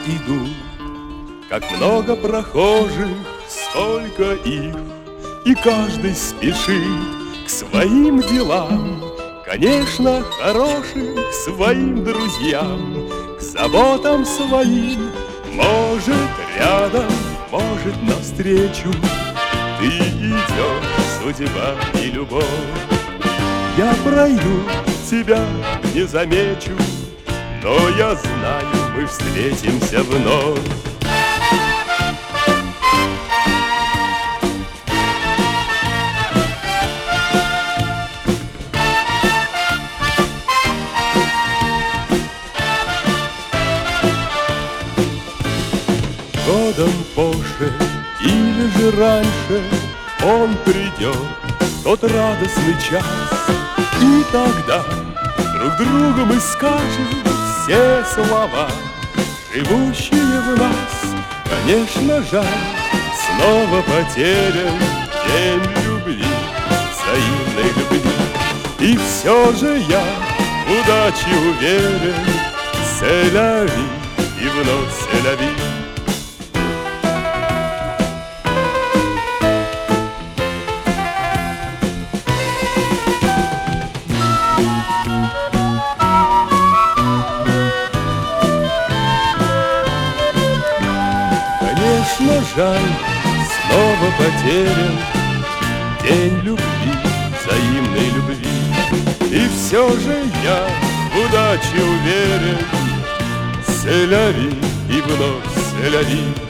иду. Как много прохожих, столько их, и каждый спешит к своим делам. Конечно, хорошим к своим друзьям, к заботам своим. Может, рядом, может, навстречу. Ты идешь, судьба и любовь. Я пройду, тебя не замечу, но я знаю, мы встретимся вновь. Годом позже или же раньше он придет, тот радостный час, и тогда друг другу мы скажем все слова, живущие в нас. Конечно, жаль, снова потерян день любви, взаимной любви. И все же я в удаче уверен, c'est la vie, и вновь c'est la vie. Конечно, жаль, снова потерян день любви, взаимной любви. И все же я в удаче уверен, c'est la vie, и вновь c'est la vie.